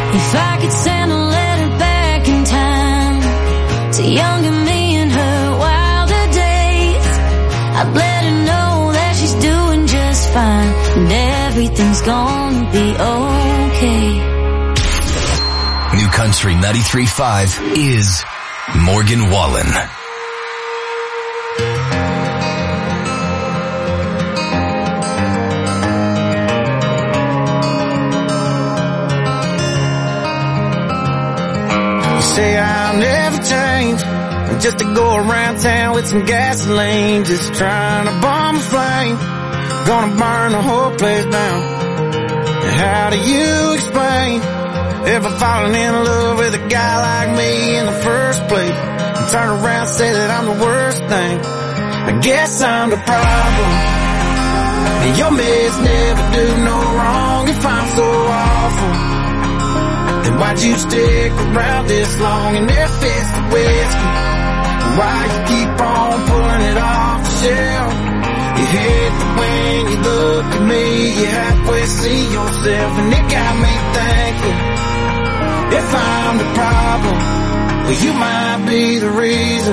If I could send a letter back in time to younger me in her wilder days, I'd let her know that she's doing just fine and everything's gonna be okay. New Country 93.5 is Morgan Wallen. Say I'll never change, just to go around town with some gasoline, just trying to bomb a flame, gonna burn the whole place down. And how do you explain ever falling in love with a guy like me in the first place, and turn around and say that I'm the worst thing? I guess I'm the problem, and your mess never do no wrong. If I'm so awful, then why'd you stick around this long and if it's the whiskey? Why you keep on pulling it off the shelf? You hate that when you look at me, you halfway see yourself, and it got me thinking, if I'm the problem, well you might be the reason.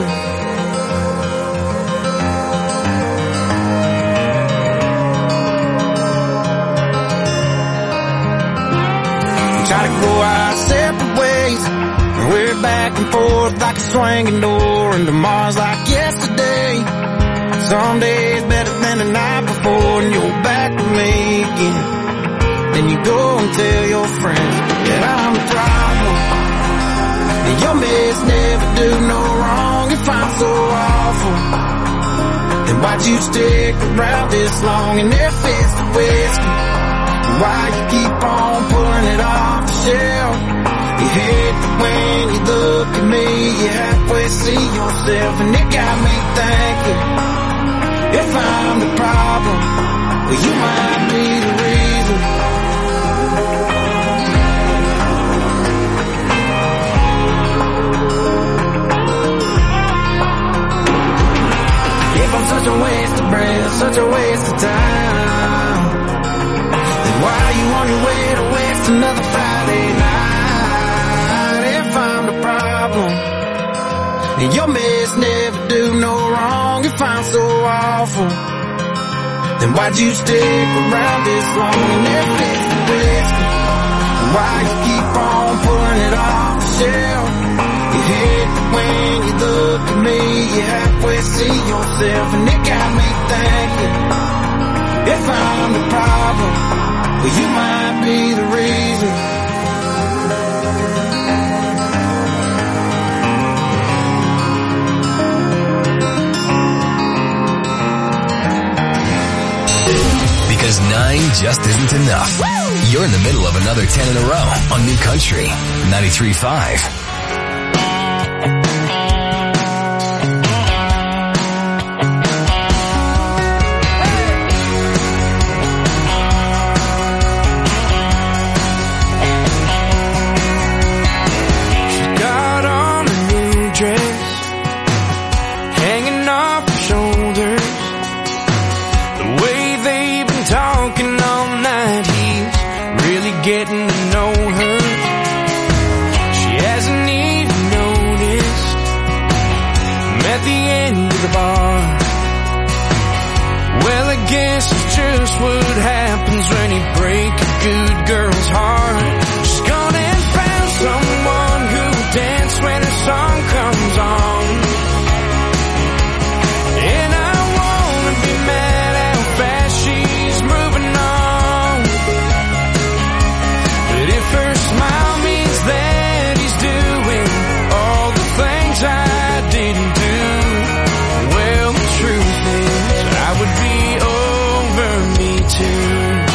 Try to go our separate ways, and we're back and forth like a swinging door, and tomorrow's like yesterday. Some days better than the night before, and you're back with me again. Then you go and tell your friends that I'm the problem, and your mess never do no wrong. If I'm so awful, then why'd you stick around this long? And if it's the whiskey, why you keep on pulling it off the shelf? You hate that when you look at me, you halfway see yourself, and it got me thinking, if I'm the problem, well you might be the reason. If I'm such a waste of breath, such a waste of time, why are you on your way to waste another Friday night? If I'm the problem, and your mess never do no wrong. If I'm so awful, then why'd you stick around this long? And if it's the whiskey, why you keep on pulling it off the shelf? You hate that when you look at me, you halfway see yourself, and it got me thinking, if I'm the problem, well, you might be the reason. Because 9 just isn't enough. You're in the middle of another 10 in a row on New Country 93.5. Getting to know her, she hasn't even noticed. I'm at the end of the bar. Well, I guess it's just what happens when you break a good girl's heart. She's gone and found someone who'll dance when her song comes on. And I wanna be mad how fast she's moving on. If her smile means that he's doing all the things I didn't do, well, the truth is I would be over me too.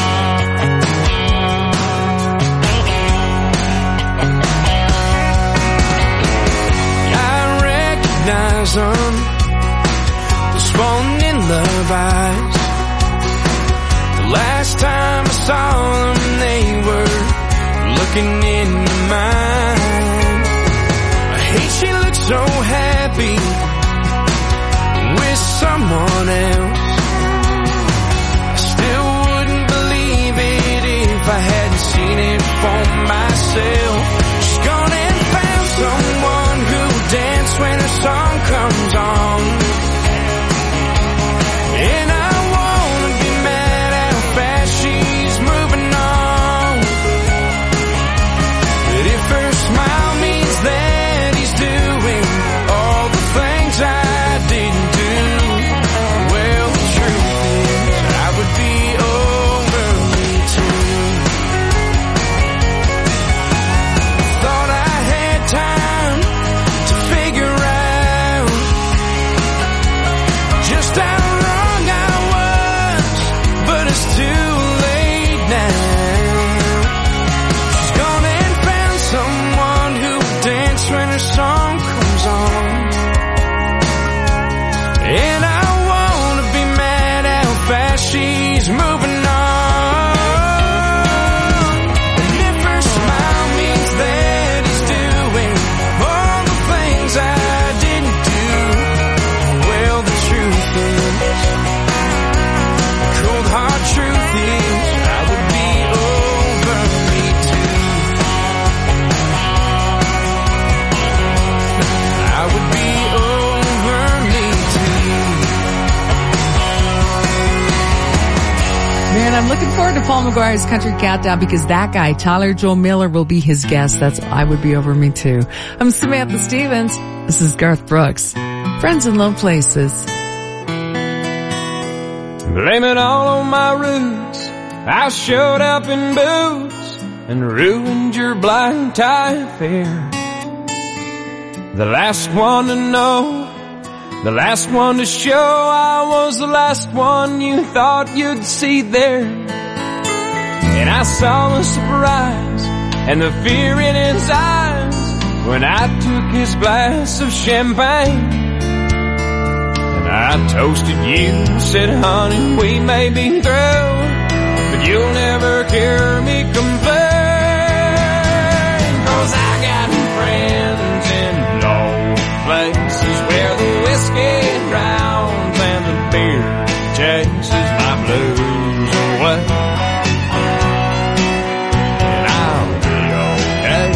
I recognize them, those falling in love eyes. The last time I saw them, they were looking into mine. I hate she looks so happy with someone else. I still wouldn't believe it if I hadn't seen it for myself. looking forward to Paul McGuire's Country Countdown because that guy, Tyler Joe Miller, will be his guest. I would be over me too. I'm Samantha Stevens. This is Garth Brooks. Friends in Low Places. Blame it all on my roots. I showed up in boots and ruined your blind tie affair. The last one to know, the last one to show, I was the last one you thought you'd see there. And I saw the surprise and the fear in his eyes when I took his glass of champagne. And I toasted you, said, honey, we may be through, but you'll never hear me complain. 'Cause I got friends in low places where the whiskey drowns and the beer chases my blues away. And I'll be okay.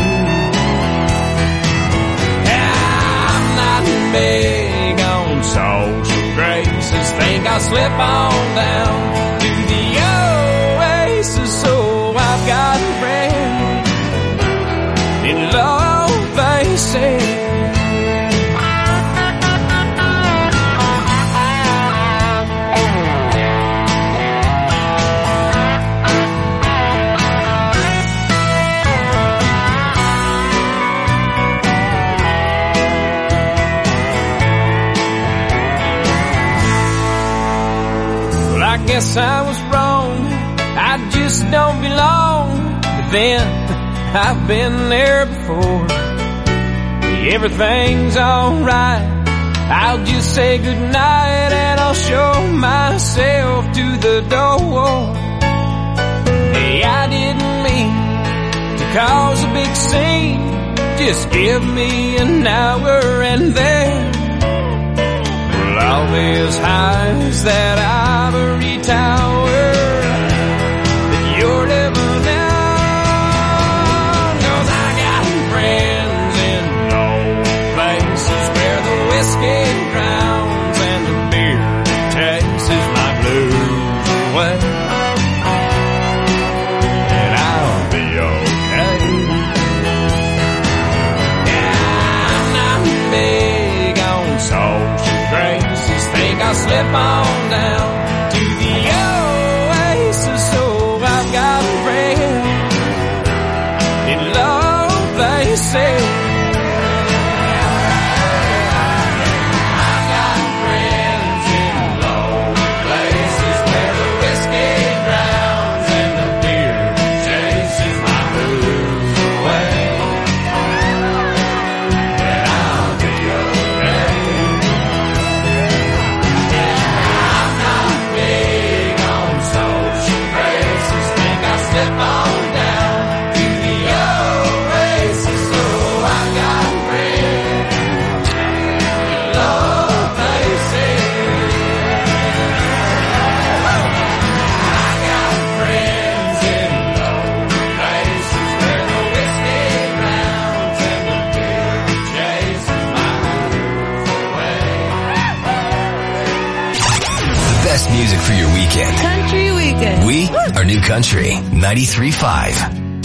I'm not big on social graces. Think I'll slip on down to the oasis. So I've got a friend in low places. Well, I guess I was wrong. I just don't belong. But then I've been there before. Everything's alright. I'll just say goodnight and I'll show myself to the door. Hey, I didn't mean to cause a big scene. Just give me an hour and then well, I'll be as high as that ivory tower that you're living on. 'Cause I got friends in low places where the whiskey drowns and the beer chases my blues away. And I'll be okay. Yeah, I'm not big on social graces. Think I'll slip on down to the oasis. So I've got a friend in low places. I've got friends in low places where the whiskey drowns and the beer chases my blues away. And I'll be okay. I'm not big on social graces. Think I'll slip on down to the oasis. So I've got friends in low places. I got friends in low places where the whiskey drowns and the beer chases my blues away. The best music for your weekend. Country Weekend. We are New Country 93.5.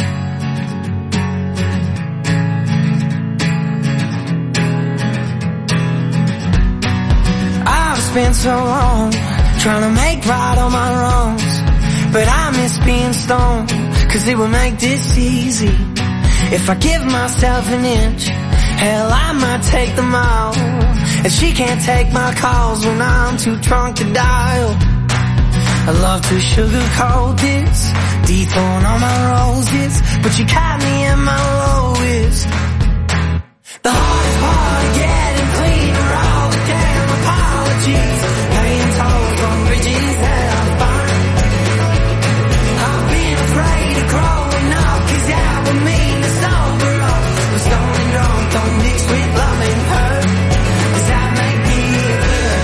I've spent so long trying to make right all my wrongs, but I miss being stoned, 'cause it would make this easy. If I give myself an inch, hell, I might take them all. And she can't take my calls when I'm too drunk to dial. I love to sugarcoat this, dethrone all my roses, but you caught me at my lowest. The hardest part of getting clean are all the damn apologies, paying tolls on bridges that I find. I've been afraid of growing up, 'cause that would mean to sober up. But stoned and drunk don't mix with love and hurt. Does that make me good?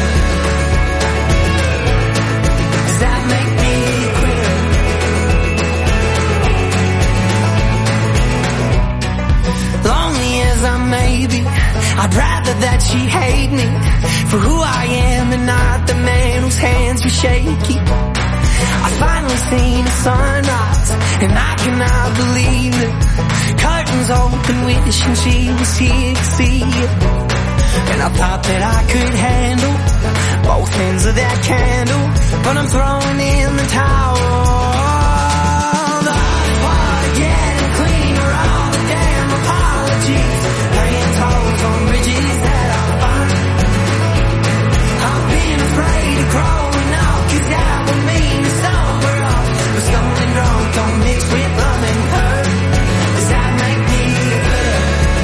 Does that make me quit? Lonely as I may be, I'd rather that she hate me for who I am and not the man whose hands were shaky. I finally seen the sunrise, and I cannot believe it. Curtains open, wishing she was here to see it. And I thought that I could handle both ends of that candle, but I'm throwing in the towel. The hot water getting cleaner, all the damn apologies, laying toes on bridges that I find. I've been afraid of growing up, 'cause that would mean to sober up. But stoned and drunk don't mix with love and hurt. Does that make me a quitter?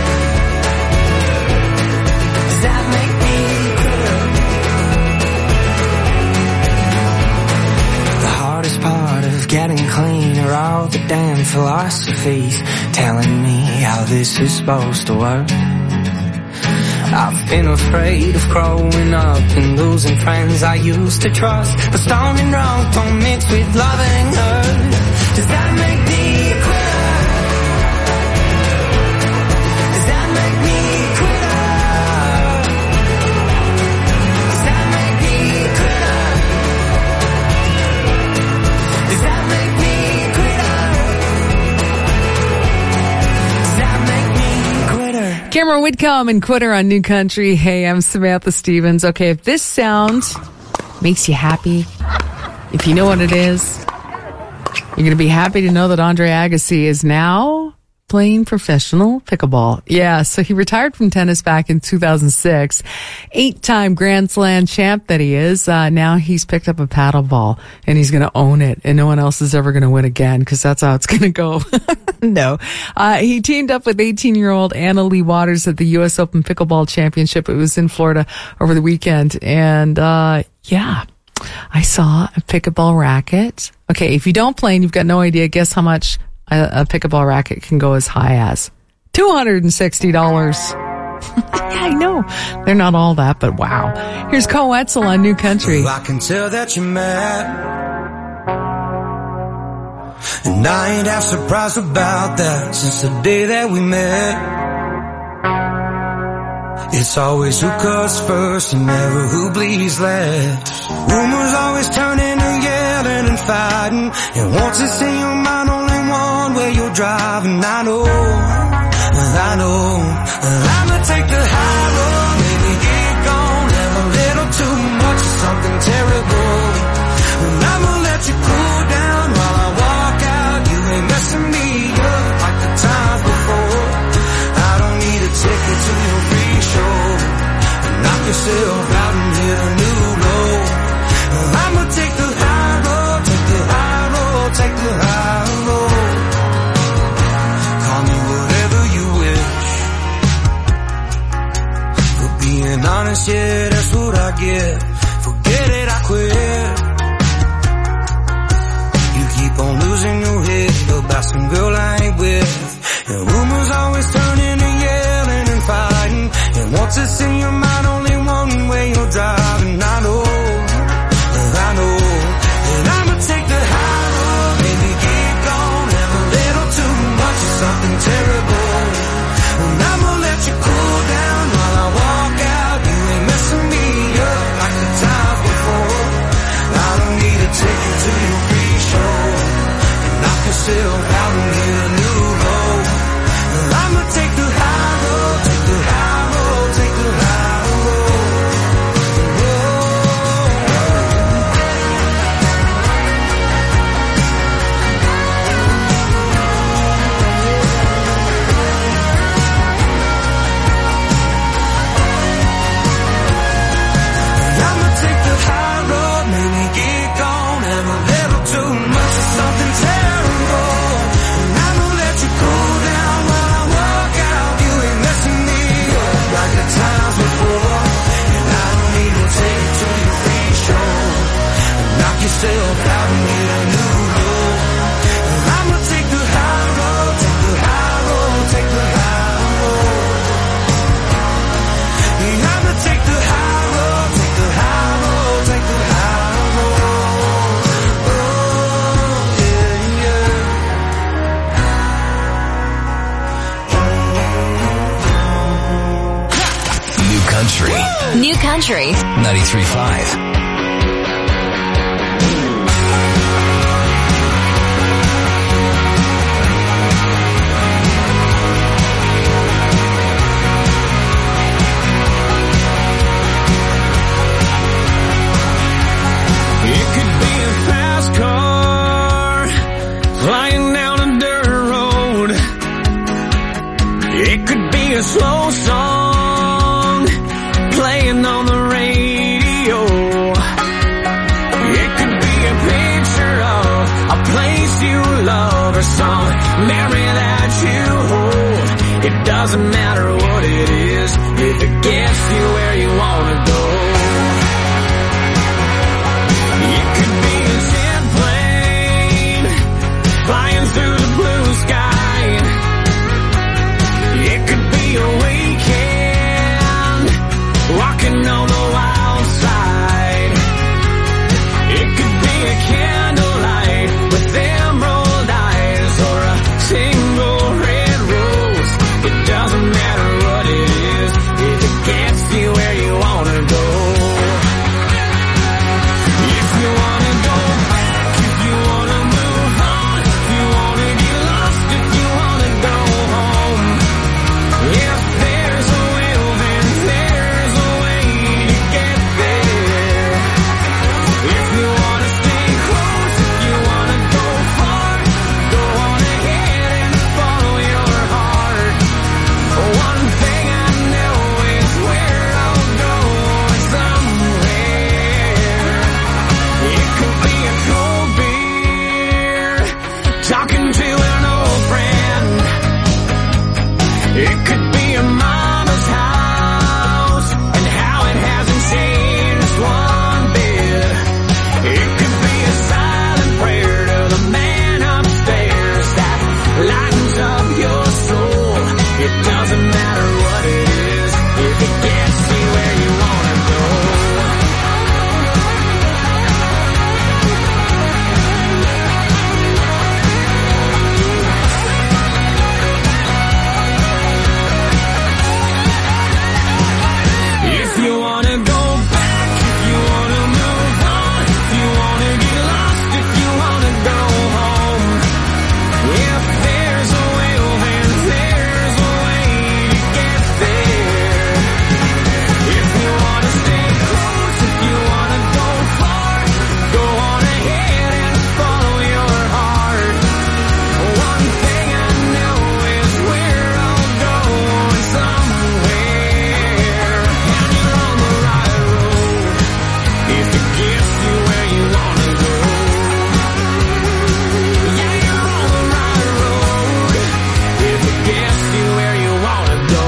Does that make me a quitter? The hardest part of getting clean are all the damn philosophies telling me how this is supposed to work. I've been afraid of growing up and losing friends I used to trust. But stoned and drunk don't mix with loving her. Does that make me a quitter? Does that make me a quitter? Does that make me a quitter? Does that make me a quitter? Does that make me a quitter? Cameron Whitcomb and Quitter on New Country. Hey, I'm Samantha Stevens. Okay, if this sound makes you happy, if you know what it is, you're going to be happy to know that Andre Agassi is now playing professional pickleball. Yeah, so he retired from tennis back in 2006. 8-time Grand Slam champ that he is. Now he's picked up a paddleball and he's going to own it, and no one else is ever going to win again, because that's how it's going to go. No. He teamed up with 18-year-old Anna Lee Waters at the U.S. Open Pickleball Championship. It was in Florida over the weekend. And, yeah, I saw a pickleball racket. Okay, if you don't play and you've got no idea, guess how much a pickleball racket can go as high as? $260. Yeah, I know. They're not all that, but wow. Here's Cole Wetzel on New Country. I can tell that you're mad, and I ain't half surprised about that since the day that we met. It's always who cuts first and never who bleeds last. Rumors always turning and yelling and fighting, and once it's in your mind, only one way you're driving. I know, I'ma take the high road, maybe get gone, have a little too much of something terrible, and I'ma let you cool down while I walk out. You ain't messing me up like the times before. I don't need a ticket to your free show. Knock yourself out and hit a new low. I'ma take the high road, take the high road, take the high road. Call me whatever you wish. For being honest, yeah, that's what I get. Forget it, I quit. You keep on losing your head about some girl I ain't with. And rumors always turning and yelling and fighting, and once it's in your mind, only one way you're driving. I know, and I'ma take the high road, maybe get gone, have a little too much of something terrible, and I'ma let you cool down while I walk out. You ain't messing me up like the times before. I don't need a ticket to your free show. Knock yourself out and get a new low. I'ma take the high road, take the high road, take the high road. I'ma take the high road, maybe get gone, have a little too much of something terrible, and I'ma let you cool down while I walk out. You ain't messing me up like the times before, and I don't need to take it to your free show. Knock yourself out and get a new low. I'ma take the high road, take the high road, take the high road. I'ma take the high road, take the high road, take the high road. Oh, yeah, yeah. New Country. New Country. 93.5. It could be a slow song playing on the radio. It could be a picture of a place you love or some memory that you hold. It doesn't matter what it is if it gets you where you want to go. It could be a jet plane flying through the blue sky. It could be a weekend walking on the wild side. It could be a candlelight with emerald eyes or a single red rose. It doesn't matter what it is if it gets you where you want to go. If you want to go back, if you want to move on, if you want to get lost, if you want to go home. If there's a will, then there's a way to get there. If you want to stay close, if you want to go far, go on ahead and follow your heart. One thing I know is where I'll go somewhere. It could be a cold beer, talking to an old friend. It could be a mama's house and how it hasn't changed one bit. It could be a silent prayer to the man upstairs that lightens up your soul. It doesn't matter what it is if it gets you where you want to go. If you want to go back, if you want to move on, if you want to get lost, if you want to go home. If there's a will, then there's a way to get there. If you want to stay close, if you want to go far, go on ahead and follow your heart. One thing I know is where I'll go somewhere. And you're on the right road if it gets you where you want to go. Yeah, you're on the right road if it gets you where you want to go.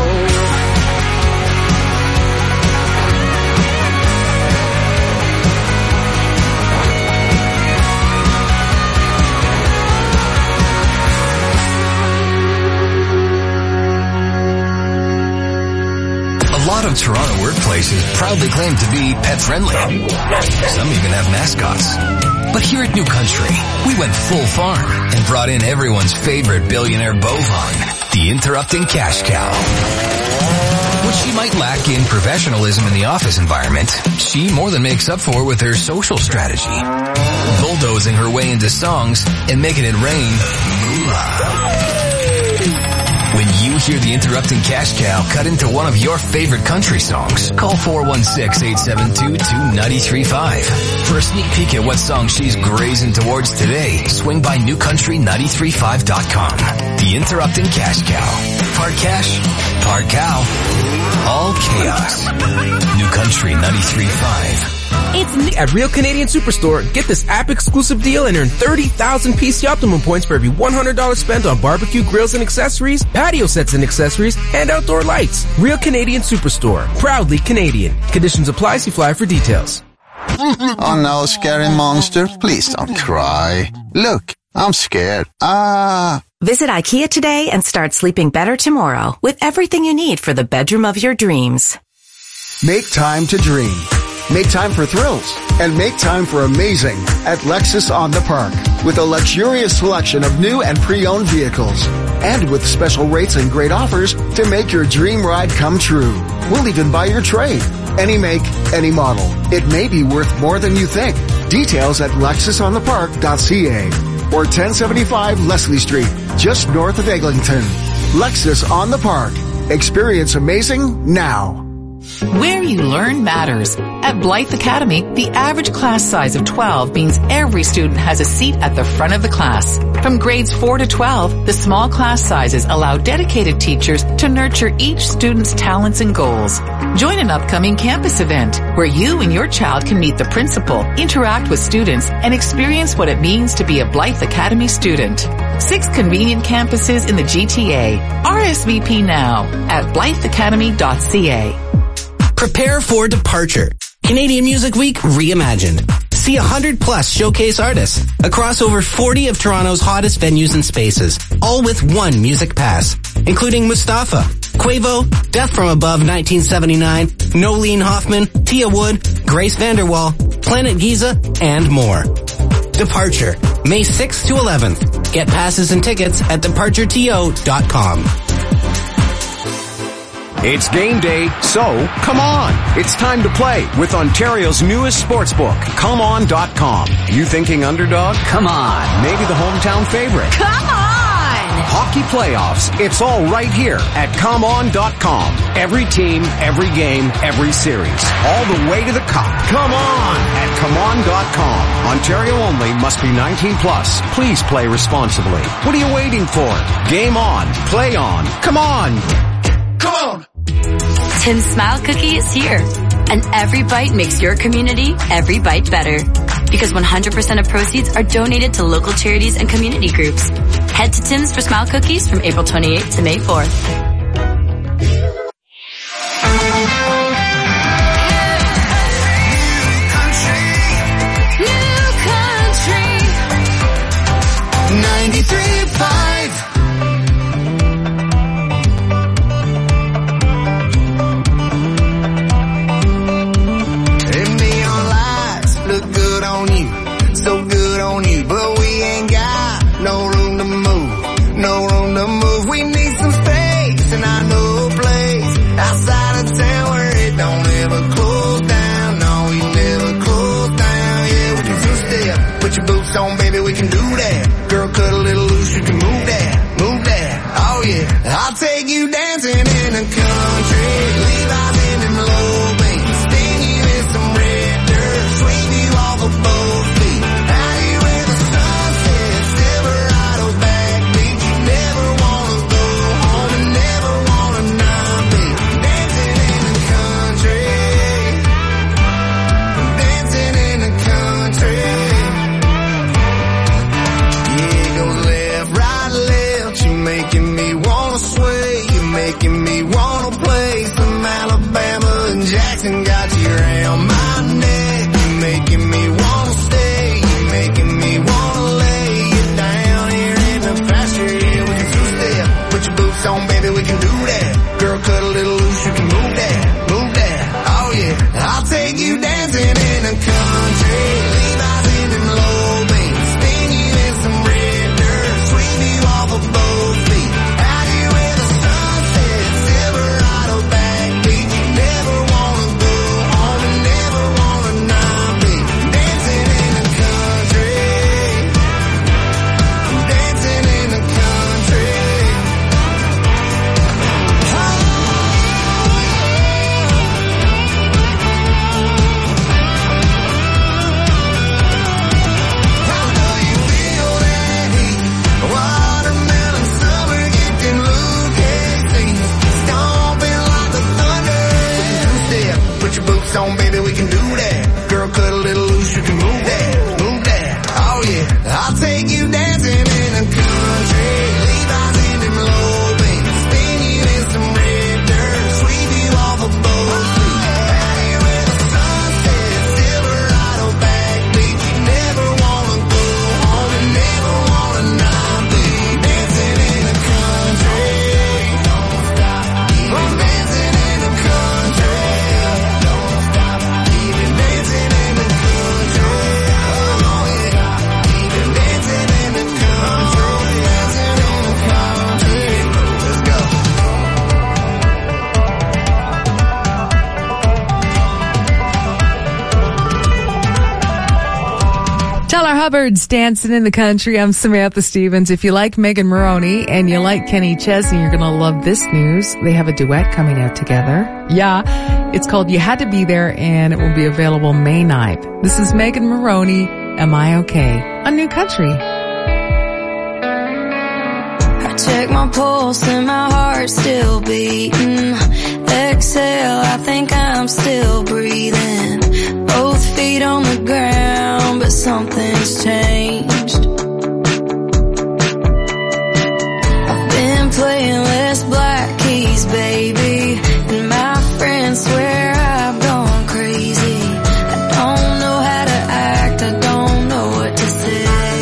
A lot of Toronto workplaces proudly claim to be pet-friendly. Some even have mascots. But here at New Country, we went full farm and brought in everyone's favorite billionaire bovine, the interrupting cash cow. What she might lack in professionalism in the office environment, she more than makes up for with her social strategy. Bulldozing her way into songs and making it rain moolah. When you hear the interrupting cash cow cut into one of your favorite country songs, call 416-872-2935. For a sneak peek at what song she's grazing towards today, swing by newcountry935.com. The interrupting cash cow. Part cash, part cow, all chaos. New Country 93.5. At Real Canadian Superstore, get this app-exclusive deal and earn 30,000 PC Optimum points for every $100 spent on barbecue grills and accessories, patio sets and accessories, and outdoor lights. Real Canadian Superstore. Proudly Canadian. Conditions apply. See flyer for details. Oh no, scary monster. Please don't cry. Look, I'm scared. Visit IKEA today and start sleeping better tomorrow with everything you need for the bedroom of your dreams. Make time to dream. Make time for thrills and make time for amazing at Lexus on the Park with a luxurious selection of new and pre-owned vehicles and with special rates and great offers to make your dream ride come true. We'll even buy your trade. Any make, any model. It may be worth more than you think. Details at lexusonthepark.ca or 1075 Leslie Street, just north of Eglinton. Lexus on the Park. Experience amazing now. Where you learn matters. At Blythe Academy, the average class size of 12 means every student has a seat at the front of the class. From grades 4 to 12, the small class sizes allow dedicated teachers to nurture each student's talents and goals. Join an upcoming campus event where you and your child can meet the principal, interact with students, and experience what it means to be a Blythe Academy student. 6 convenient campuses in the GTA. RSVP now at blytheacademy.ca. Prepare for departure. Canadian Music Week reimagined. See 100 plus showcase artists across over 40 of Toronto's hottest venues and spaces, all with one music pass, including Mustafa, Quavo, Death from Above 1979, Nolene Hoffman, Tia Wood, Grace Vanderwall, Planet Giza, and more. Departure, May 6th to 11th. Get passes and tickets at departureto.com. It's game day, so come on. It's time to play with Ontario's newest sportsbook, ComeOn.com. You thinking underdog? Come on. Maybe the hometown favorite. Come on! Hockey playoffs. It's all right here at ComeOn.com. Every team, every game, every series. All the way to the cup. Come on at ComeOn.com. Ontario only, must be 19 plus. Please play responsibly. What are you waiting for? Game on. Play on. Come on. Come on. Tim's Smile Cookie is here. And every bite makes your community every bite better. Because 100% of proceeds are donated to local charities and community groups. Head to Tim's for Smile Cookies from April 28th to May 4th. On, baby, we can do that. Girl, cut a little loose, you can move that. Oh yeah, I'll take you dancing in the country. Levi's in them low beams, spin you in some red dirt, sweep you off of both feet. Out here where the sun sets, Silverado backbeat. You never wanna go home and never wanna not be dancing in the country. Dancing in the country. Making me wanna sway, you're making me wanna play some Alabama and Jackson. Got you around my neck, you're making me wanna stay, you're making me wanna lay you down here in the pasture. Yeah, we can two-step, put your boots on, baby, we can do that. Girl, cut a little loose, you can move that. Oh yeah, I'll take you dancing in the country. Levi's in them low beams, spin you in some red dirt, sweep you off of both. Oh Hubbard's Dancing in the Country. I'm Samantha Stevens. If you like Megan Maroney and you like Kenny Chesney, you're going to love this news. They have a duet coming out together. Yeah, it's called You Had to Be There, and it will be available May 9th. This is Megan Maroney, Am I Okay? On New Country. I check my pulse and my heart's still beating. Exhale, I think I'm still breathing. Both feet on the ground, but something's changed. I've been playing less black keys, baby, and my friends swear I've gone crazy. I don't know how to act, I don't know what to say.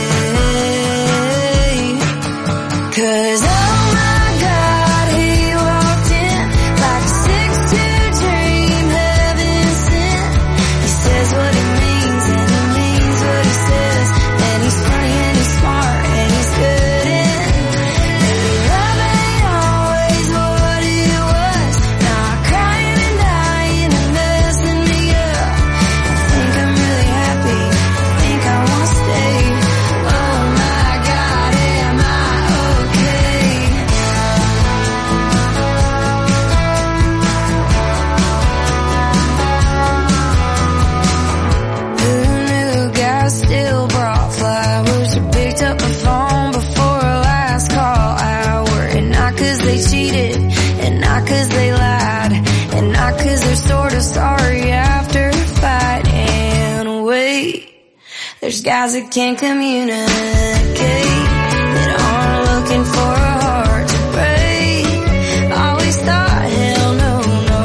'Cause oh my God, he walked in like a 6'2" dream, heaven sent. He says what he means and he means what he says, and he's funny and he's smart and he's good in. Maybe love ain't always what it was. Now I'm crying and dying and messing me up. I think I'm really happy, I think I wanna stay. Oh my God, am I okay? Who knew guys still brought flowers or picked up the phone before a last call hour? And not 'cause they cheated, and not 'cause they lied, and not 'cause they're sort of sorry after a fight. And wait, there's guys that can't communicate, that aren't looking for a heart to break. Always thought, hell no, no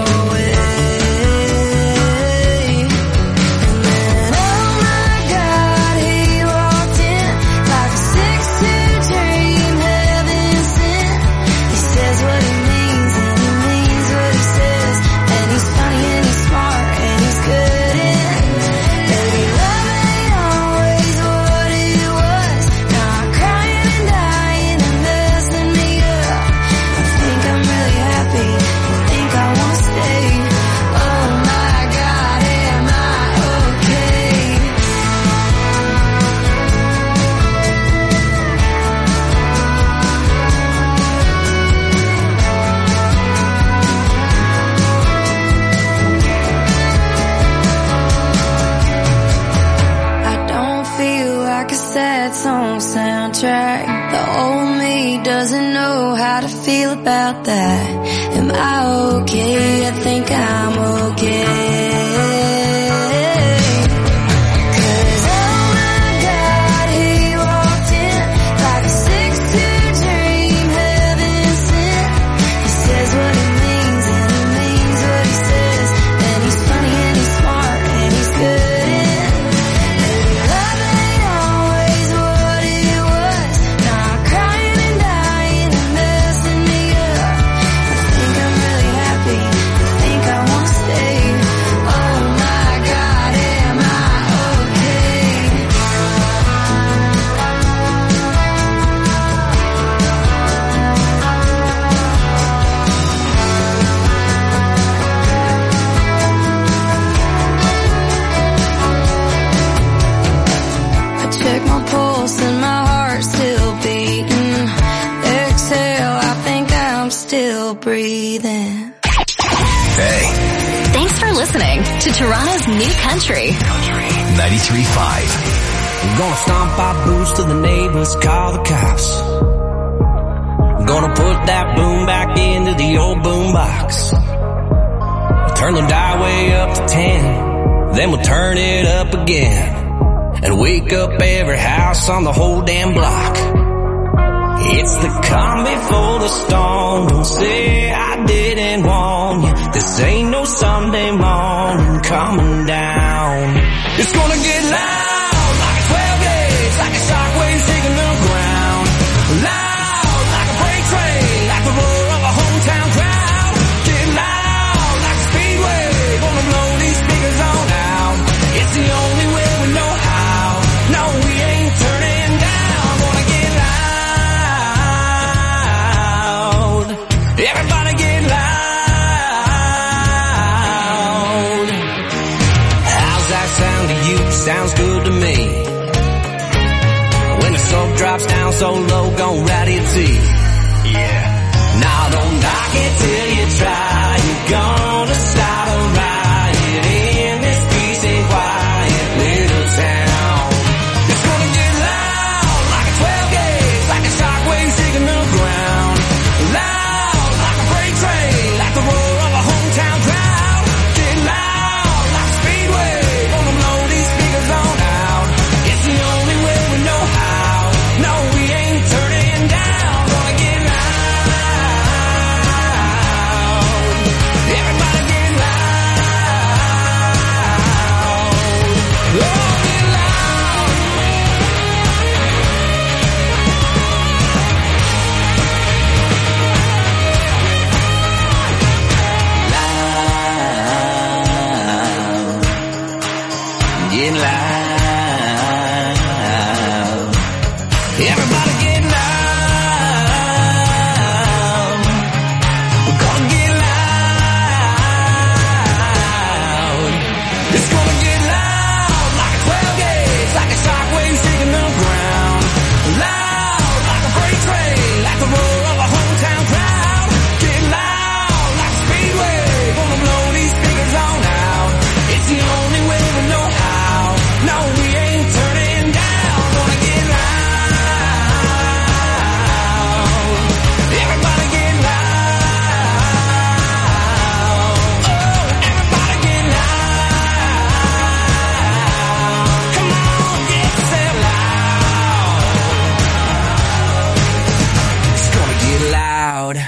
way. And then, oh my God, he walked in like a 6'2" dream, heaven sent. He says what he means and he means what he says, and he's funny and he's smart and he's good in. Baby, love ain't always what it was. Now I'm crying and dying and messing me up. I think I'm really happy, I think I wanna stay. Oh my God, am I okay? I don't feel like a sad song soundtrack. The old me doesn't know how to feel about that. Am I okay? I think I'm okay. 'Cause oh my God, he walked in like a 6'2" dream, heaven sent. He says what he means and he means what he says, and he's funny and he's smart and he's good in. Maybe love ain't always what it was. Now I'm crying and dying and messing me up. I think I'm really happy, I think I wanna stay. Oh my God, am I okay? I check my pulse and my heart's still beating. Exhale, I think I'm still breathing. Hey, Thanks for listening to Toronto's New Country. 93.5. I'm gonna stomp our boots to the neighbors, call the cops. I'm gonna put that boom back into the old boom box. Turn the dial way up to 10, then we'll turn it up again. And wake up every house on the whole damn block. It's the calm before the storm. Don't say I didn't warn you. This ain't no Sunday morning coming down. It's gonna get loud like a 12 gauge, like a shockwave shaking the ground. Loud like a freight train, like the roar of a hometown crowd. Get loud like a speedway, gonna blow these speakers on out. It's the only way we know how. No, we ain't turning down. Gonna get loud. Everybody get loud. How's that sound to you? Sound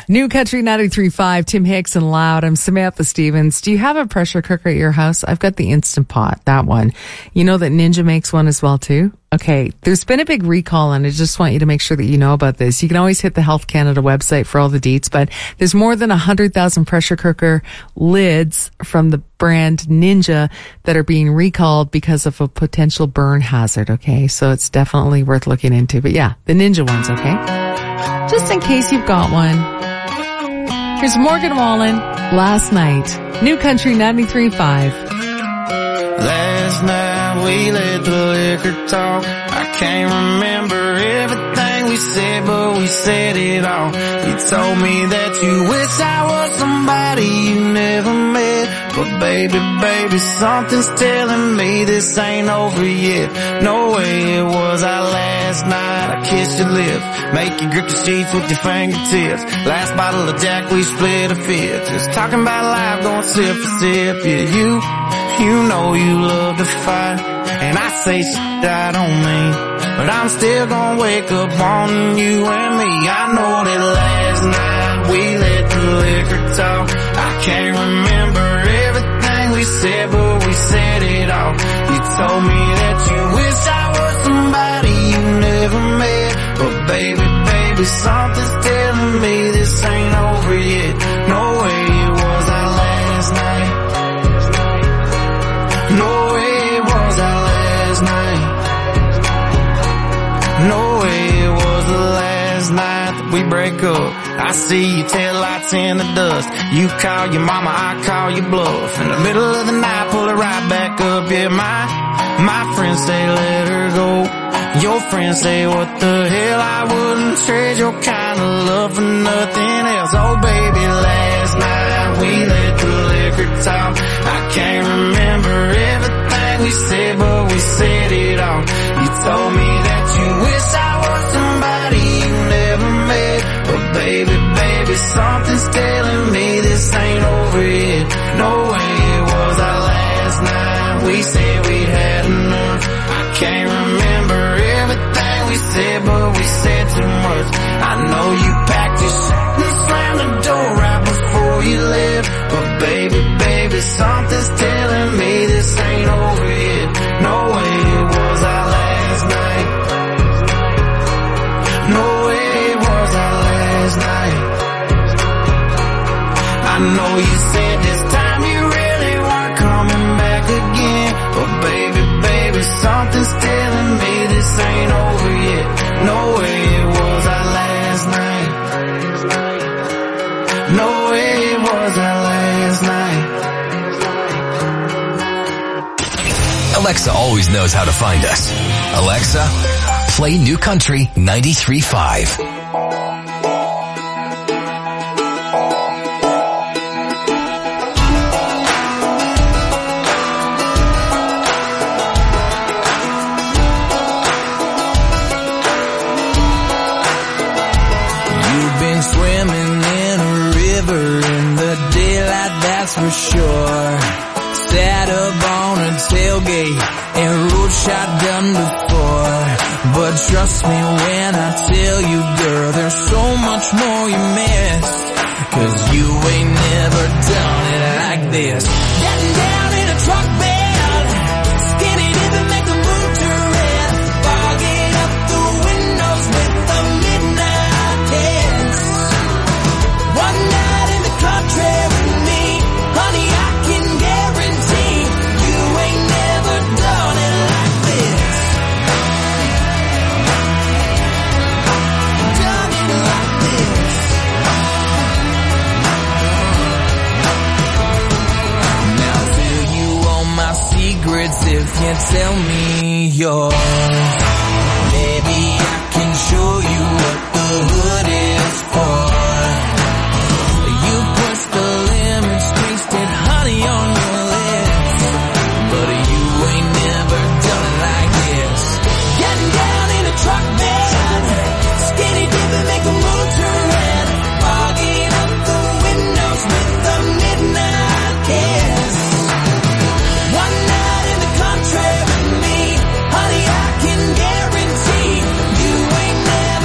New Country 93.5, Tim Hicks and Loud. I'm Samantha Stevens. Do you have a pressure cooker at your house? I've got the Instant Pot, that one. You know that Ninja makes one as well, too? Okay, there's been a big recall, and I just want you to make sure that you know about this. You can always hit the Health Canada website for all the deets, but there's more than 100,000 pressure cooker lids from the brand Ninja that are being recalled because of a potential burn hazard, okay? So it's definitely worth looking into. But yeah, the Ninja ones, okay? Just in case you've got one. Here's Morgan Wallen, Last Night. New Country 93.5. Last night we let the liquor talk. I can't remember everything we said, but we said it all. You told me that you wish I was somebody you never met. But baby, something's telling me this ain't over yet. No way it was our last night. I kissed your lips, make you grip the sheets with your fingertips. Last bottle of Jack, we split a fifth. Just talking about life, going sip for sip. Yeah, you know you love to fight, and I say shit I don't mean, but I'm still gonna wake up on you and me. I know that last night we let the liquor talk. I can't remember everything we said, but we said it all. You told me that you wish I was somebody you never met. But baby, something's telling me this ain't over yet. No way it was our last night. No way it was our last night. No way it was the last night that we break up. I see your taillights in the dust. You call your mama, I call your bluff. In the middle of the night, pull it right back up. Yeah, my friends say let her go. Your friends say what the hell, I wouldn't trade your kind of love for nothing else. Oh baby, last night we let the liquor talk. I can't remember everything we said, but we said it all. You told me that you wish I was somebody you never met. But baby, something's telling me this ain't over yet. No way it was our last night. We said we had enough. I can't remember everything we said, but we said too much. I know you packed your shit and slammed the door right before you left. But baby, something's telling me this ain't over yet. No way it was our last night. No way it was our last night. I know you said this time you really weren't coming back again. But baby, something's telling me this ain't over yet. No way it was our last night. No way it was our last night. Alexa always knows how to find us. Alexa, play New Country 93.5. For sure, sat up on a tailgate and rode shotgun before. But trust me when I tell you, girl, there's so much more you missed. 'Cause you ain't never done it like this. Getting down in a truck bed, skinny dipping, make the mood turn red, fogging up the windows with the midnight kiss. One night in the country with me, honey, I can guarantee you ain't never done it like this. Done it like this. Now tell you all my secrets if you tell me yours. Maybe I can show you what the hood is for. You push the limits, tasted honey on your lips, but you ain't never done it like this. Getting down in a truck bed, skinny dipping, make the mood turn red, fogging up the windows with the midnight kiss. One night in the country with me, honey, I can guarantee you ain't never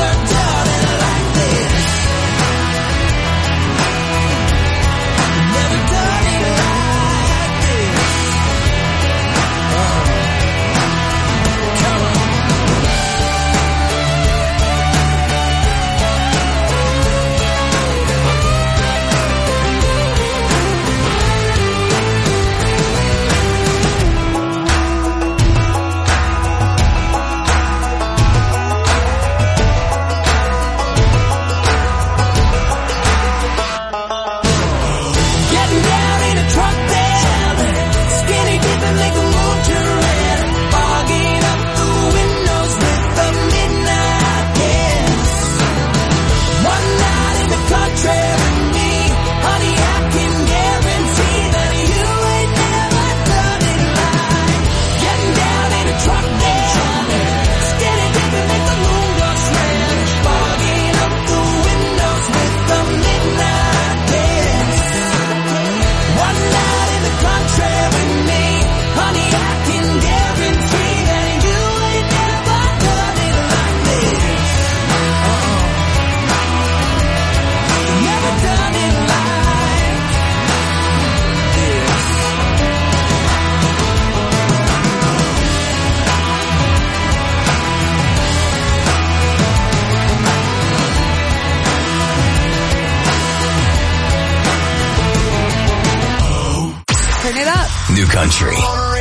Turn it up. New Country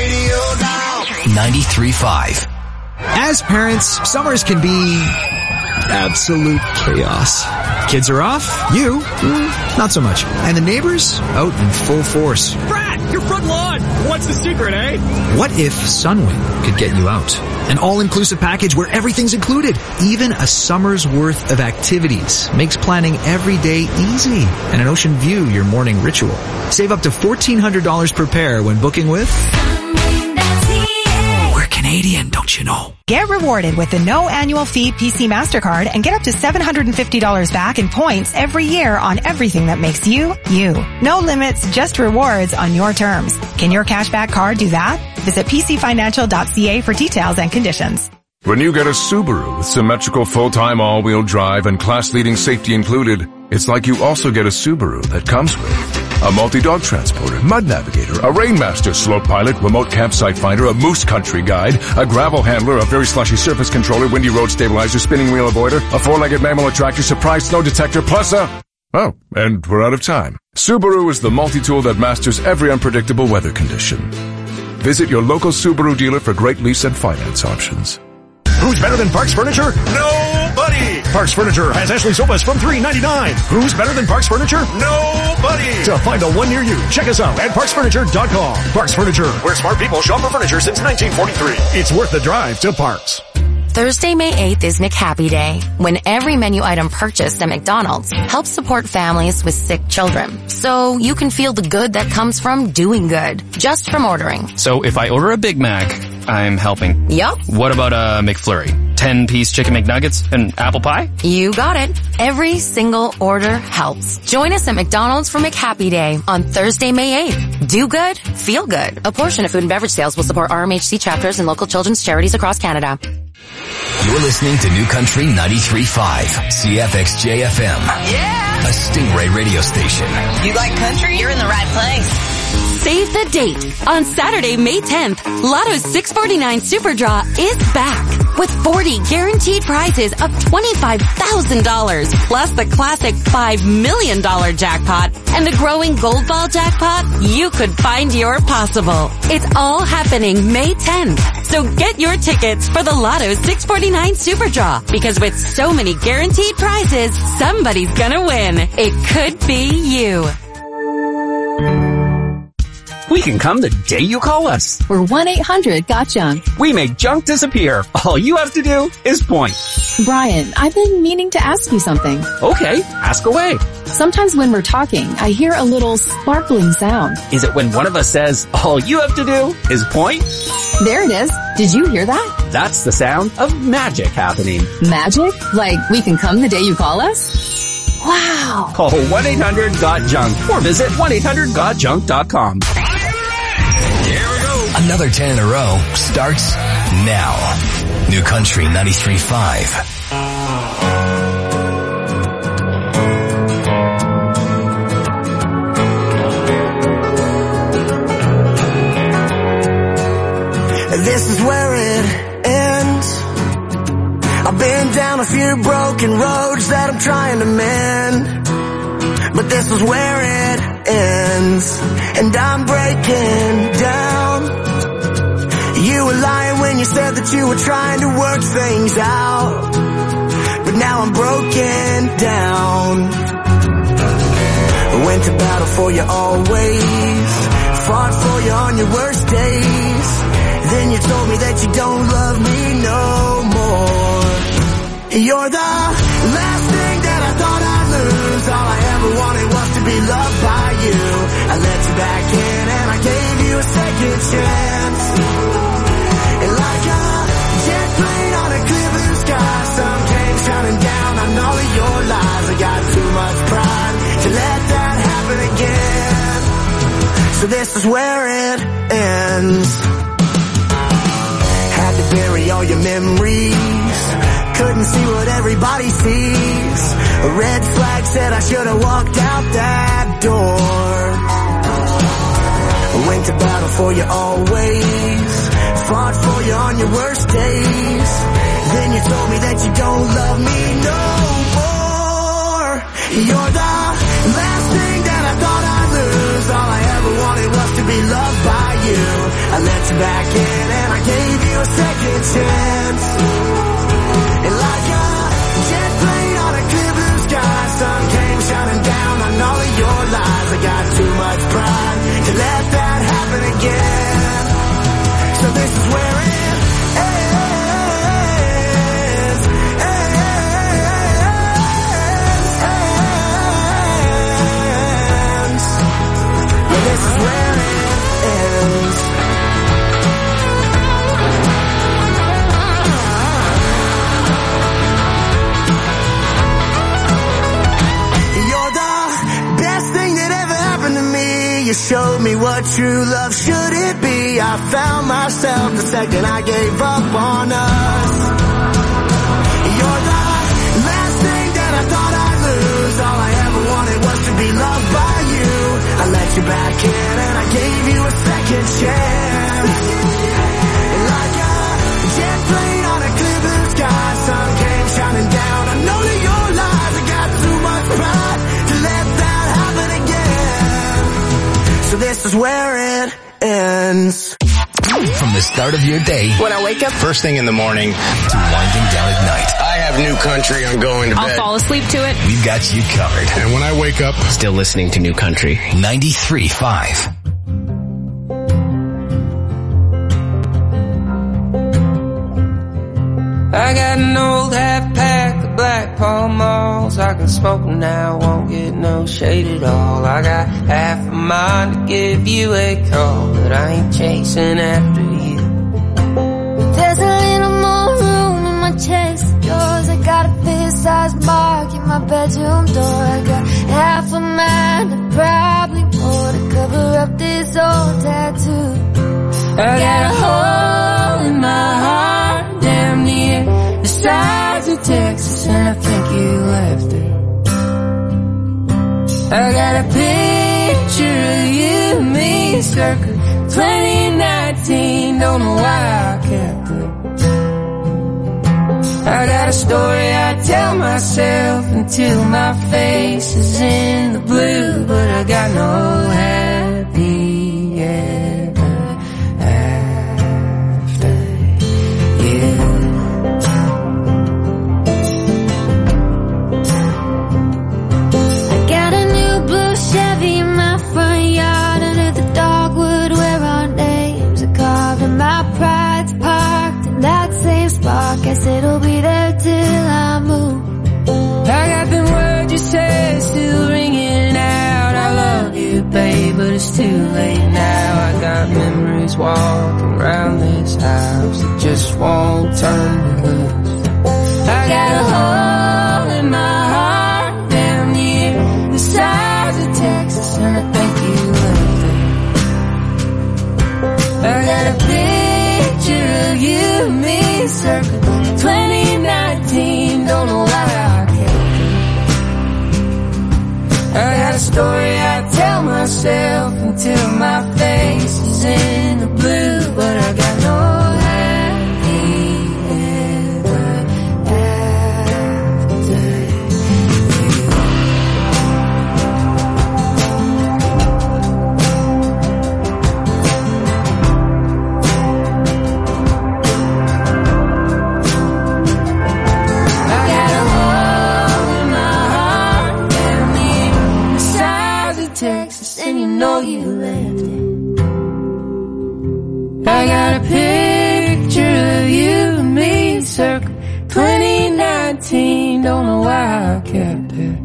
93.5. As parents, summers can be absolute chaos. Kids are off, you, not so much. And the neighbors, out in full force. Brad, your front lawn! What's the secret, eh? What if Sunwing could get you out? An all-inclusive package where everything's included. Even a summer's worth of activities makes planning every day easy. And an ocean view your morning ritual. Save up to $1,400 per pair when booking with... We're Canadian, don't you know? Get rewarded with the no annual fee PC MasterCard and get up to $750 back in points every year on everything that makes you, you. No limits, just rewards on your terms. Can your cashback card do that? Visit pcfinancial.ca for details and conditions. When you get a Subaru with symmetrical full-time all-wheel drive and class-leading safety included, it's like you also get a Subaru that comes with a multi-dog transporter, mud navigator, a Rainmaster slope pilot, remote campsite finder, a moose country guide, a gravel handler, a very slushy surface controller, windy road stabilizer, spinning wheel avoider, a four-legged mammal attractor, surprise snow detector, plus a... Oh, and we're out of time. Subaru is the multi-tool that masters every unpredictable weather condition. Visit your local Subaru dealer for great lease and finance options. Who's better than Parks Furniture? Nobody! Parks Furniture has Ashley sofas from $399. Who's better than Parks Furniture? Nobody! To find the one near you, check us out at parksfurniture.com. Parks Furniture, where smart people shop for furniture since 1943. It's worth the drive to Parks. Thursday, May 8th is McHappy Day, when every menu item purchased at McDonald's helps support families with sick children. So you can feel the good that comes from doing good, just from ordering. So if I order a Big Mac, I'm helping. Yup. What about a McFlurry? 10-piece chicken McNuggets and apple pie? You got it. Every single order helps. Join us at McDonald's for McHappy Day on Thursday, May 8th. Do good, feel good. A portion of food and beverage sales will support RMHC chapters and local children's charities across Canada. You're listening to New Country 93.5, CFXJ FM. Yeah! A Stingray radio station. You like country? You're in the right place. Save the date. On Saturday, May 10th, Lotto's 649 Super Draw is back with 40 guaranteed prizes of $25,000 plus the classic $5 million jackpot and the growing Gold Ball jackpot. You could find your possible. It's all happening May 10th. So get your tickets for the Lotto 649 Super Draw because with so many guaranteed prizes, somebody's gonna win. It could be you. We can come the day you call us. We're 1-800-GOT-JUNK. We make junk disappear. All you have to do is point. Brian, I've been meaning to ask you something. Okay, ask away. Sometimes when we're talking, I hear a little sparkling sound. Is it when one of us says, all you have to do is point? There it is. Did you hear that? That's the sound of magic happening. Magic? Like we can come the day you call us? Wow. Call 1-800-GOT-JUNK or visit 1-800-GOT-JUNK.com. Here we go. Another 10 in a row starts now. New Country 93.5. This is where it ends. I've been down a few broken roads that I'm trying to mend, but this is where it ends, and I'm breaking down. You were lying when you said that you were trying to work things out, but now I'm broken down. I went to battle for you always, fought for you on your worst days. Then you told me that you don't love me no more. You're the last thing that I thought I'd lose. All I ever wanted was to be loved by you. I let you back in and I gave you a second chance. And like a jet plane on a clear blue sky, sun came shining down on all of your lies. I got too much pride to let that happen again. So this is where it ends. Had to bury all your memories, couldn't see what everybody sees. A red flag said I should have walked out that door. I went to battle for you always, fought for you on your worst days. Then you told me that you don't love me no more. You're the last thing that I thought I'd lose. All I ever wanted was to be loved I let you back in and I gave you a second chance. And like a jet plane on a clear blue sky, sun came shining down on all of your lies. I got too much pride to let that happen again. So this is where it ends. This is where it ends. You're the best thing that ever happened to me. You showed me what true love should it be. I found myself the second I gave up on us. You're the last thing that I thought I'd lose. All I ever wanted was to be loved by you. I let you back in and I gave you a second chance. And like a jet plane on a clear blue sky, sun came shining down on all of your lies. I got too much pride to let that happen again. So this is where it ends. From the start of your day, when I wake up, first thing in the morning, to winding down at night, I have New Country on going to bed. I'll fall asleep to it. we've got you covered. And when I wake up, still listening to New Country. 93.5. I got an old half pack of Black Pall Malls. I can smoke them now, won't get no shade at all. I got half a mind to give you a call, but I ain't chasing after you. There's a little more room in my chest of yours. I got a fist-sized mark in my bedroom door. I got half a mind and probably more to cover up this old tattoo. I got a hole in my heart, damn near the size of Texas, and I think you left it. I got a picture of you and me, circa 2019, don't know why I kept it. I got a story I tell myself until my face is in the blue, but I got no happy ever after you. I got a new blue Chevy in my front yard under the dogwood where our names are carved, and my pride's parked in that same spot. Guess it'll be there till I move. I got them words you said still ringing out. I love you, babe, but it's too late now. I got memories walking around this house that just won't turn me loose. I got a hole in my heart, damn near the size of Texas, and I think you left it. I got a picture of you and me, circa 2019, don't know why I kept it. I got a story I tell myself until my face is in the blue, but I got no happy ever after you. I got a hole in my heart, damn near the size of Texas, and you know you left it. I got a picture of you and me, circa 2019, don't know why I kept it.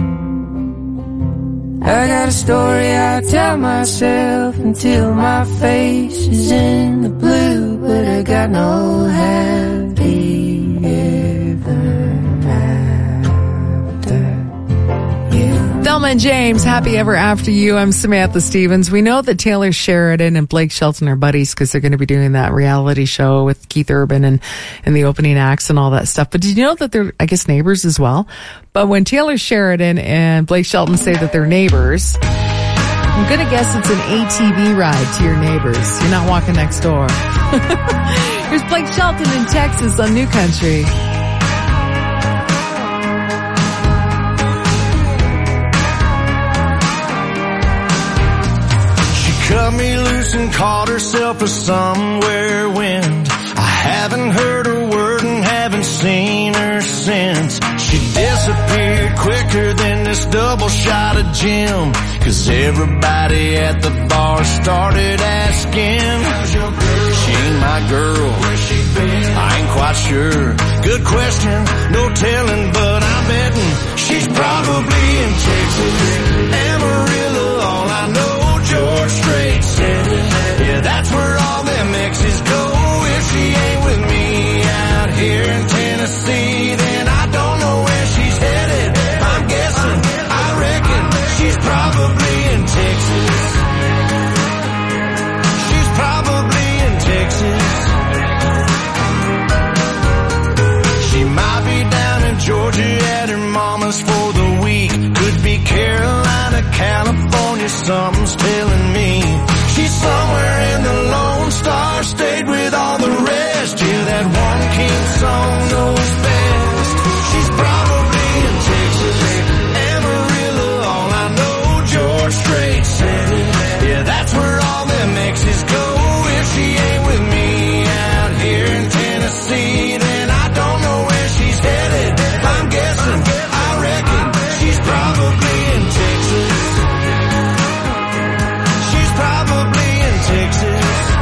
I got a story I tell myself until my face is in the blue, but I got no happy ever after you. Thelma and James, Happy Ever After You. I'm Samantha Stevens. We know that Taylor Sheridan and Blake Shelton are buddies because they're going to be doing that reality show with Keith Urban and the opening acts and all that stuff. But did you know that they're, I guess, neighbors as well? But when Taylor Sheridan and Blake Shelton say that they're neighbors, I'm going to guess it's an ATV ride to your neighbors. You're not walking next door. Here's Blake Shelton in Texas on New Country. Cut me loose loose and called herself a somewhere wind. I haven't heard a word and haven't seen her since. She disappeared quicker than this double shot of gin. 'Cause everybody at the bar started asking, how's your girl? She ain't my girl. Where's she been? I ain't quite sure. Good question, no telling, but I'm betting she's probably in Texas. Amarillo, all I know, George Strait said it. Yeah, that's where all them exes go. If she ain't with me out here in Tennessee, then I don't know where she's headed. I'm guessing, I reckon she's probably in Texas. She's probably in Texas. She might be down in Georgia at her mama's for the week. Could be Carolina, California, something's telling me. She's somewhere in the Lone Star State with all the rest. Yeah, that one king song knows best. She's probably in Texas. Amarillo, all I know, George Strait said it. Yeah, that's where all them exes go. If she ain't with me out here in Tennessee, then I don't know where she's headed. I'm guessing, I reckon she's probably in Texas. She's probably in Texas.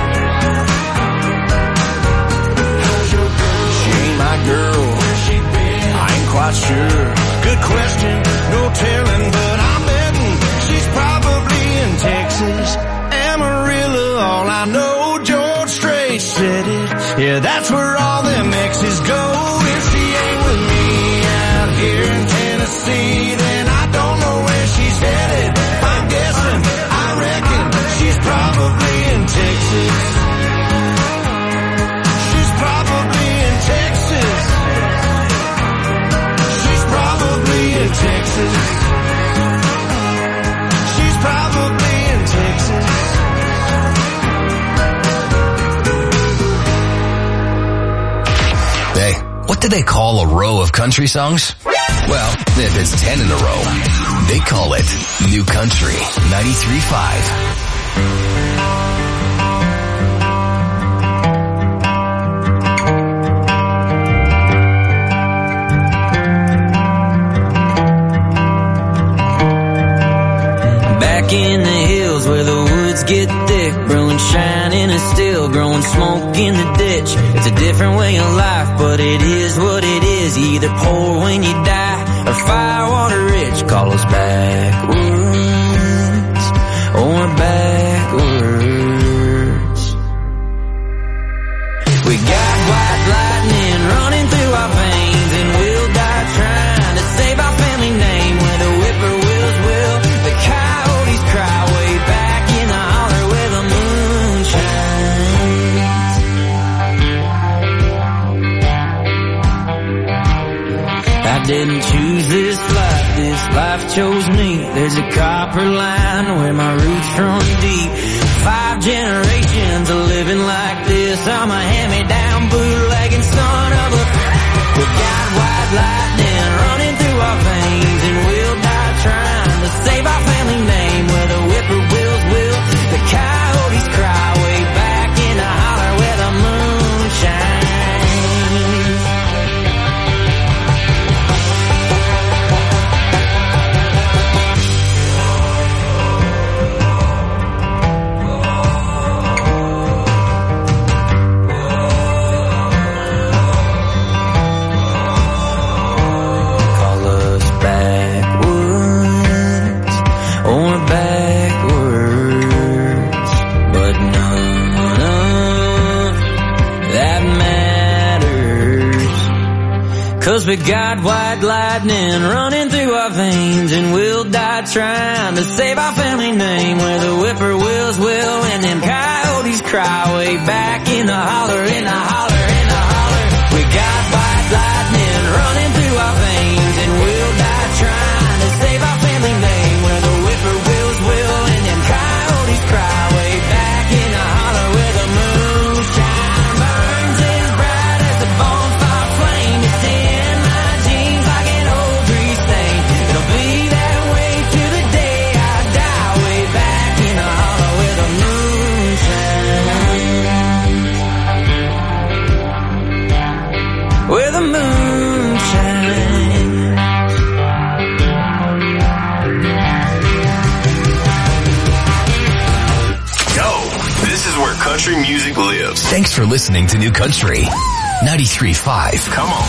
She ain't my girl. I ain't quite sure. Good question, no telling, but I'm betting she's probably in Texas. Amarillo, all I know, George Strait said it. Yeah, that's where all them exes go. If she ain't with me out here in Tennessee, then I don't know where she's headed. I'm guessing, I reckon she's probably in Texas. She's probably in Texas. She's probably in Texas. She's probably in Texas. Hey, what do they call a row of country songs? Well, if it's 10 in a row, they call it New Country 93.5. Back in the hills where the woods get thick, brewing shine in a still, growing smoke in the ditch. It's a different way of life, but it is what it is. You either poor when you die or firewater rich. Call us backwards or backwards. We got white lightning running through our veins, and we'll die trying to save our family name. Where the whippoorwills will, the coyotes cry way back in the holler where the moon shines. I didn't choose this life chose me. There's a copper line where my roots run deep. 5 generations of living like this. I'm a hand-me-down bootlegging son of a... We got white lightning running through our veins, and we'll die trying to save our family name. Where the whippoorwills will, the coyotes cry way back in the holler where the moon shines. Cause we got white lightning running through our veins, and we'll die trying to save our family name. Where the whippoorwills will, and them coyotes cry way back in the holler, in the holler, in the holler. We got white lightning running through our veins, and we'll die trying to save our family name. Where the whippoorwills will, and them coyotes cry way back in the holler where the moonshine burns as bright as the bonfire flame. It's in my jeans like an old grease stain. It'll be that way to the day I die, way back in the holler where the moonshine. country music lives. Thanks for listening to New Country 93.5. Come on.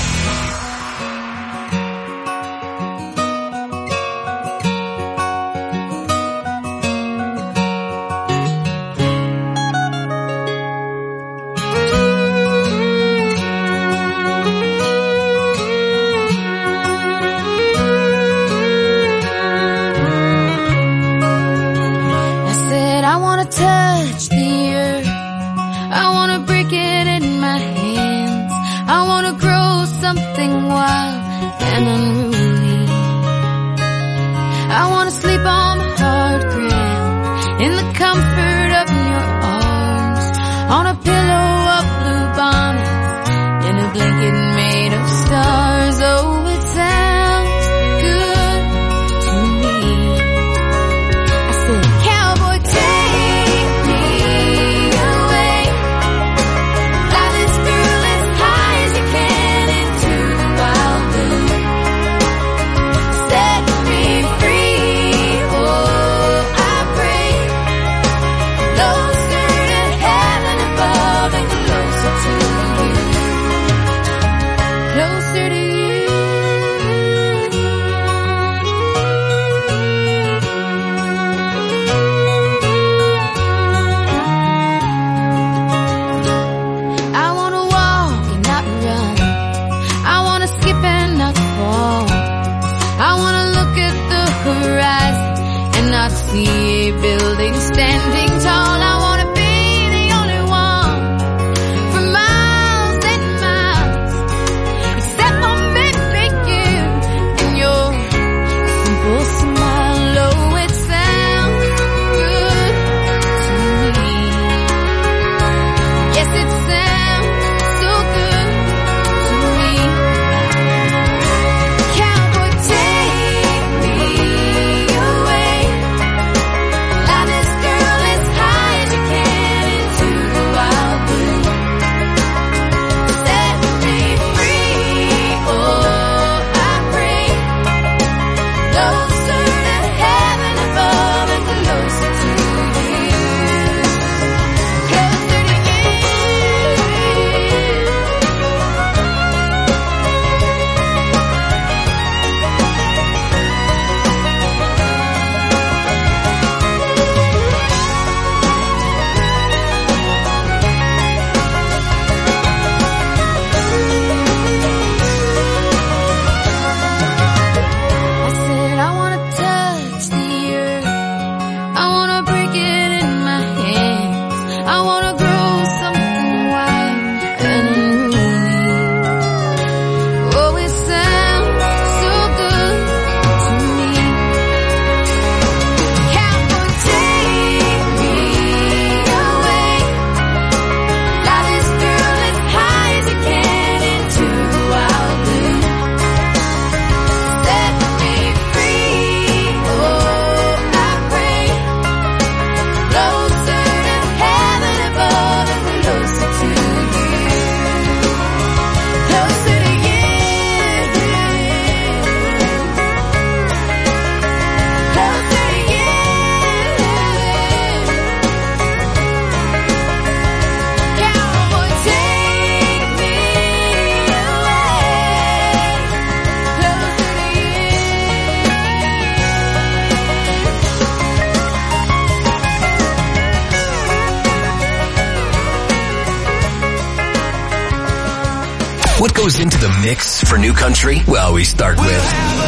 What goes into the mix for New Country? Well, we start with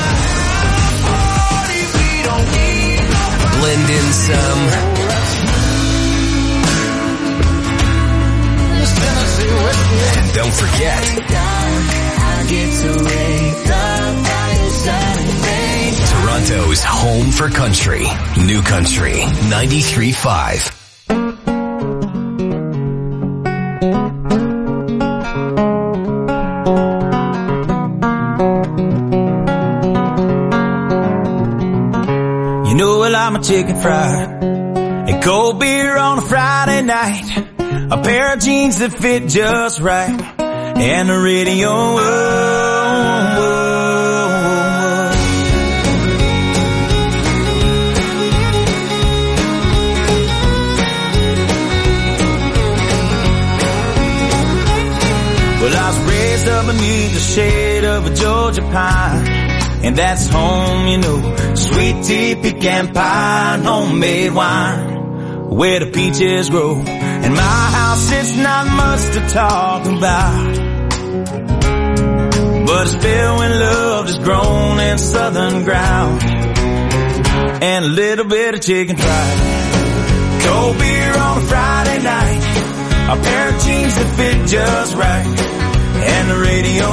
blend in some and don't forget Toronto's home for country. New Country 93.5. I'm a chicken fried and cold beer on a Friday night, a pair of jeans that fit just right, and the radio. beneath the shade of a Georgia pine. And that's home, you know, sweet tea, pecan pie, and homemade wine, where the peaches grow. And my house, it's not much to talk about, but it's filled with love that's grown in southern ground, and a little bit of chicken fried. Cold beer on a Friday night, a pair of jeans that fit just right, and the radio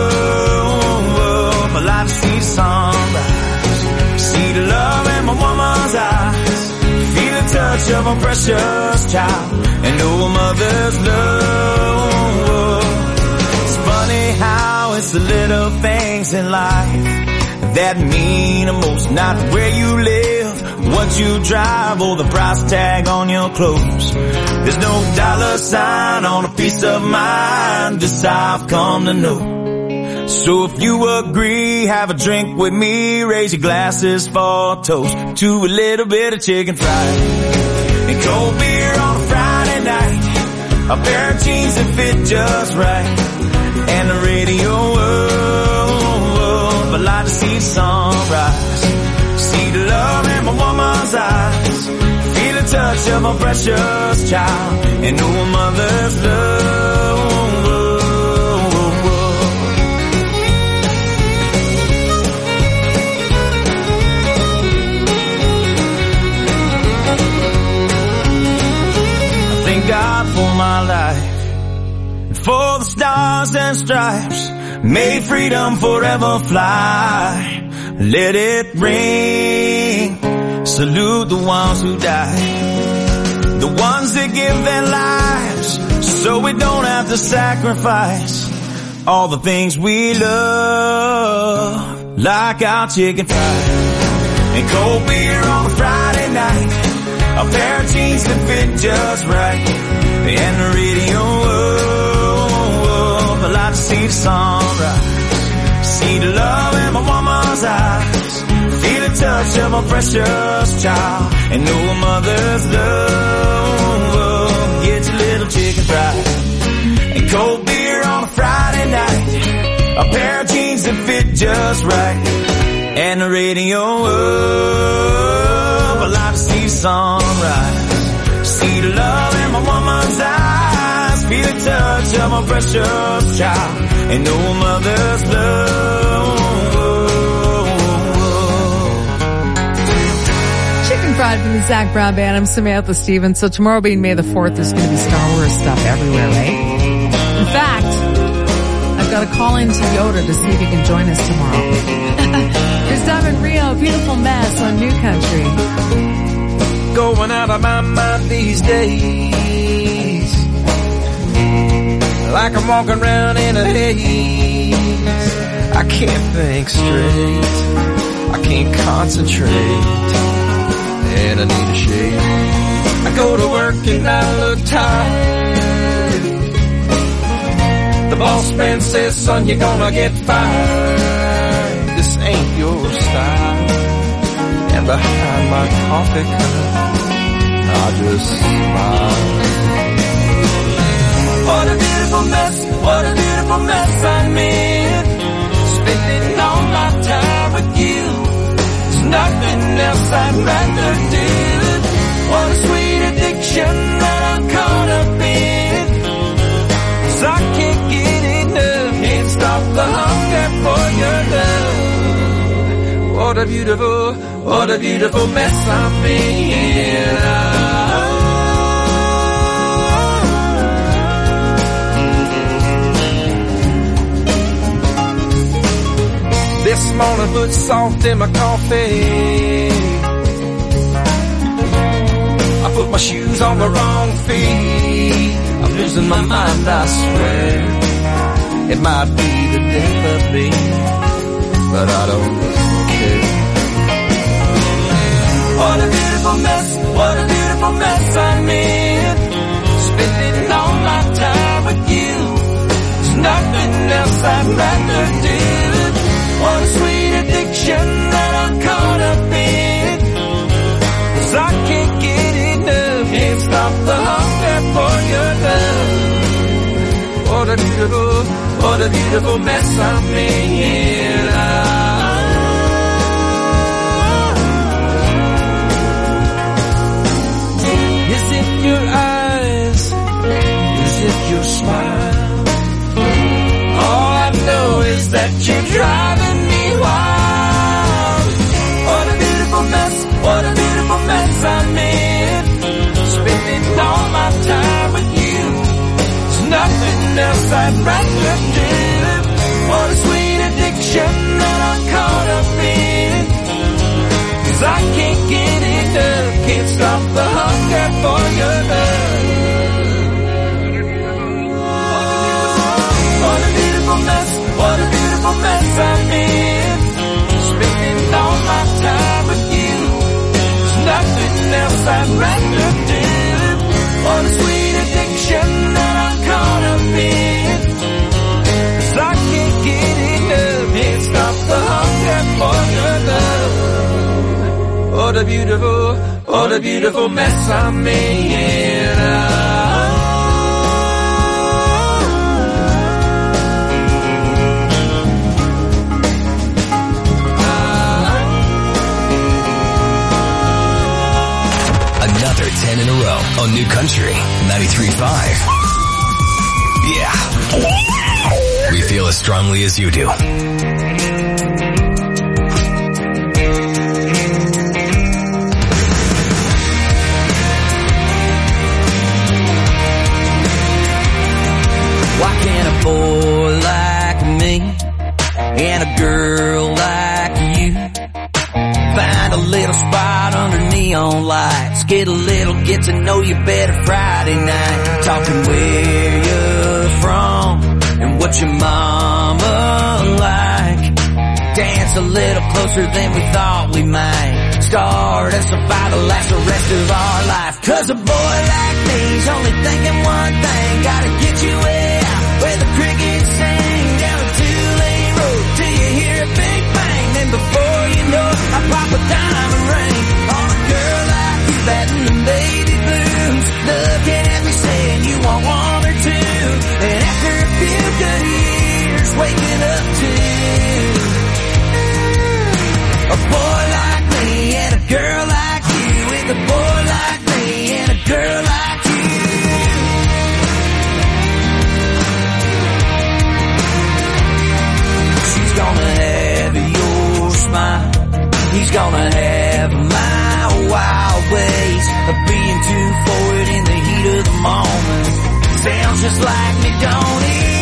up, I like to see the sunrise, see the love in my woman's eyes, feel the touch of a precious child, and know a mother's love. It's funny how it's the little things in life that mean the most, not where you live, what you drive, or the price tag on your clothes. There's no dollar sign on a piece of mind, this I've come to know. So if you agree, have a drink with me, raise your glasses for a toast to a little bit of chicken fried and cold beer on a Friday night, a pair of jeans that fit just right, and the radio up, I like to see the sunrise, see the love in my woman's eyes, feel the touch of a precious child, and know a mother's love. God for my life, for the stars and stripes, may freedom forever fly. Let it ring, salute the ones who died, the ones that give their lives so we don't have to sacrifice all the things we love, like our chicken fried and cold beer on a Friday night, a pair of jeans that fit just right, and the radio up, I like to see the sunrise, see the love in my woman's eyes, feel the touch of a precious child, and know a mother's love. Get your little chicken fried and cold beer on a Friday night, a pair of jeans that fit just right, and the radio up, I like to see the sunrise, see the love in my woman's eyes, feel the touch of a precious child, and know a mother's love. Chicken fried from the Zach Brown Band. I'm Samantha Stevens. So tomorrow being May the 4th, there's going to be Star Wars stuff everywhere, right? In fact, I've got to call into Yoda to see if he can join us tomorrow. There's Dom and Rio, Beautiful Mess on New Country. Going out of my mind these days, like I'm walking around in a haze. I can't think straight, I can't concentrate, and I need a shave. I go to work and I look tired. The boss man says, son, you're gonna get fired. This ain't your style. And behind my coffee cup, I just smile. What a beautiful mess, what a beautiful mess I'm in. Spending all my time with you, there's nothing else I'd rather do. What a sweet addiction that I'm caught up in, 'cause I can't get enough, can't stop the hunger for your love. What a beautiful mess I'm in. This morning put salt in my coffee, I put my shoes on the wrong feet. I'm losing my mind, I swear. It might be the death of me, but I don't care. What a beautiful mess, what a beautiful mess I'm in. Spending all my time with you, there's nothing else I'd rather do. What a sweet addiction that I'm caught up in, 'cause I can't get enough, can't stop the hunger for your love. What a a beautiful mess I'm in. Is it your eyes? Is it your smile? All I know is that you're driving me wild. What a beautiful mess, what a beautiful mess I'm in. Spending all my time with you. There's nothing else I'd rather do. What a sweet addiction that I'm caught up in. 'Cause I can't get enough, can't stop the hunger for your love. What a beautiful mess, what a beautiful mess I'm in. Spending all my time with you. There's nothing else I'd rather do. What a sweet addiction that I'm caught up in. 'Cause I can't get enough, can't stop the hunger for your love. What a beautiful mess I'm in. Another 10 in a row on New Country 93.5. Yeah. We feel as strongly as you do. Why can't a boy like me and a girl like you find a little spot under neon lights, get a little get to know you better Friday night, talking where you're from and what your mama like, dance a little closer than we thought we might, start a survival last the rest of our life. 'Cause a boy like me's only thinking one thing, gotta get you out where the crickets sing, down a two-lane road till you hear a big bang, then before you know it, I pop a diamond ring on a girl like you, batting the baby blues, looking at me saying you want one or two, and after a few good years waking up to a boy like me and a girl like you, with a boy like me and a girl like you. She's gonna have your smile, he's gonna have my wild ways of being too forward in the heat of the moment. Sounds just like me, don't it?